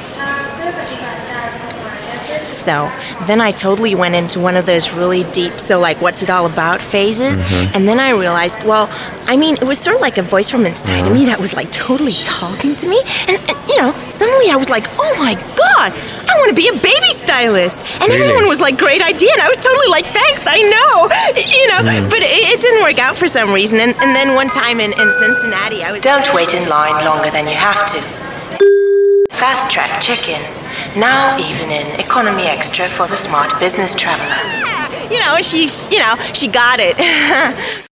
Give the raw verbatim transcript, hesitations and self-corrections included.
So then I totally went into one of those really deep, so like, what's it all about phases? Mm-hmm. And then I realized, well, I mean, it was sort of like a voice from inside Mm-hmm. of me that was like totally talking to me. And, and, you know, suddenly I was like, oh my God, I want to be a baby stylist. And Really? everyone was like, great idea. And I was totally like, thanks, I know. You know, Mm. but it, it didn't work out for some reason. And, and then one time in, in Cincinnati, I was. Don't wait in line longer than you have to. Fast Track Chicken. Now even in Economy Extra for the smart business traveler. You know, she's, you know, she got it.